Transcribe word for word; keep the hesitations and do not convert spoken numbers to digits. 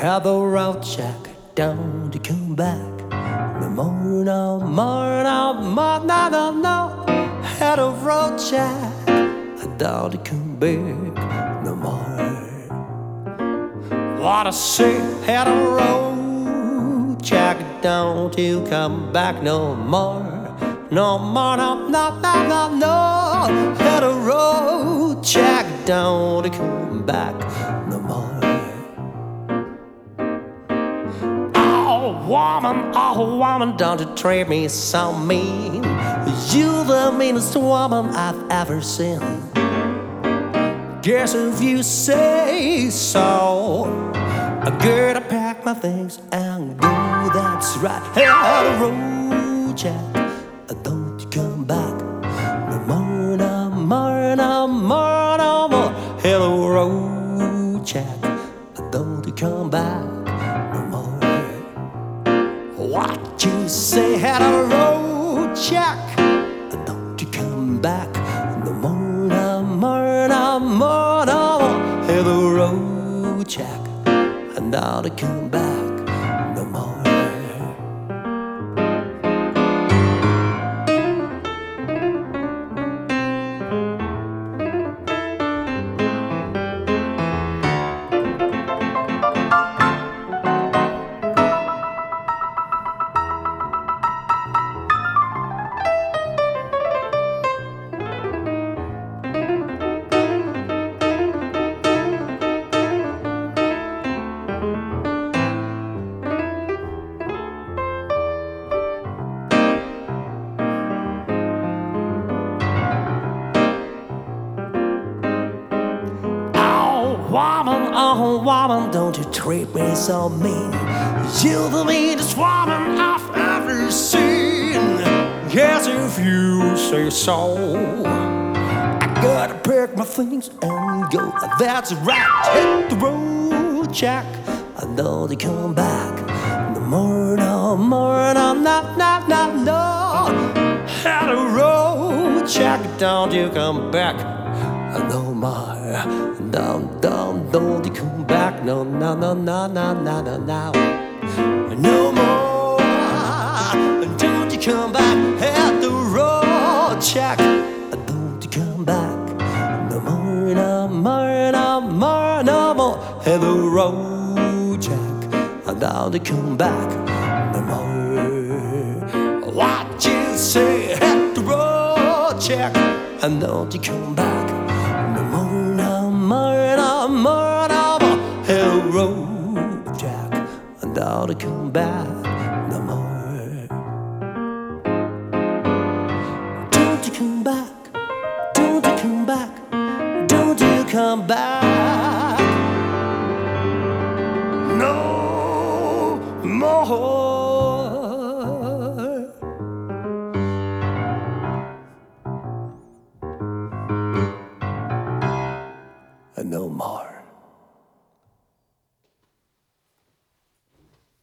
Had the road check down to come back. No more, no more, no more, no, no, no. Had a road check down to come back. No more. What I say, had a road check down to come back. No more, no more, no, no, no, no, no. Had a road check down to come back. No more. Woman, oh woman, don't you treat me so mean. You're the meanest woman I've ever seen. Guess if you say so, I gotta pack my things and go, that's right. Hey, the road check, don't you come back. No more, no more, no more, no more. Hey, the road check, don't you come back. What you say, had a road check, don't you come back. No more, no more, no more, no more. Had a road check, and now to come back. No more. Woman, oh woman, don't you treat me so mean. You're the meanest woman I've ever seen. Yes, if you say so, I gotta pack my things and go. That's right, hit the road, Jack. I know they come back. No more, no more, no, no, no, no, no. Had a road, Jack, don't you come back. No more, down, down, don't you come back. No, no, no, no, no, no, no, no. No more, don't you come back. Hit the road, Jack, don't you come back. No more, no more, no more, no more. Hit the road, Jack, don't you come back. No more. What you say, hit the road, Jack, and don't you come back. No more, no more, no more, no more. Hell road, Jack, and now to come back. No more. Don't you come back, don't you come back, don't you come back. No more.